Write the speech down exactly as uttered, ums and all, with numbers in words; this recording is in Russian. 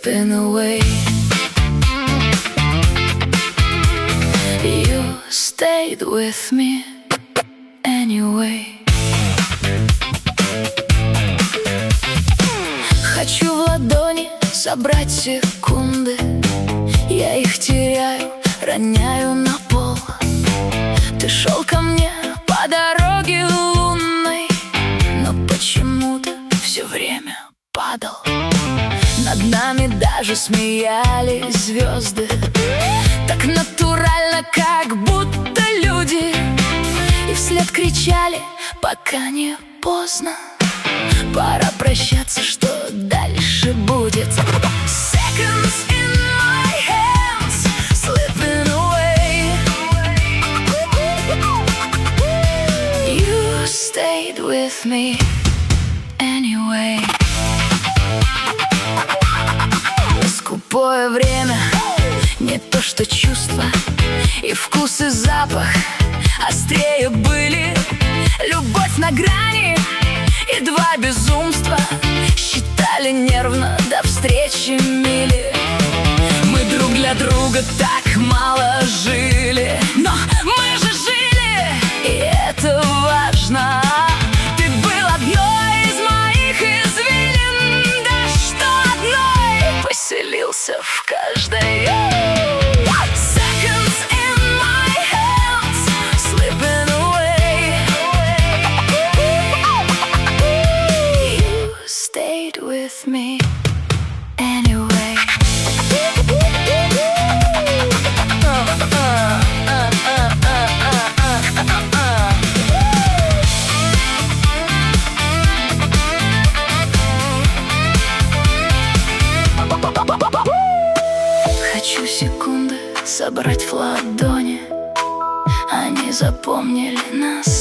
slipping away. You stayed with me anyway. Хочу в ладони собрать секунды, я их теряю, роняю на пол. Ты шел ко мне по дороге лунной, но почему-то все время падал. Над нами даже смеялись звезды, так натурально, как будто люди. И вслед кричали, пока не поздно, пора прощаться, что дальше будет. Seconds in my hands, slipping away. You stayed with me anyway. Скупое время, не то что чувства, и вкус и запах острее были. Любовь на грани и два безумства, считали нервно до встречи мили. Мы друг для друга так мало жили, но мы же жили, и это важно. Ты был одной из моих извилин, да что одной, поселился в каждой. Seconds in my hands, slipping away. You stayed with me anyway. Хочу секунды собрать в ладони, они запомнили нас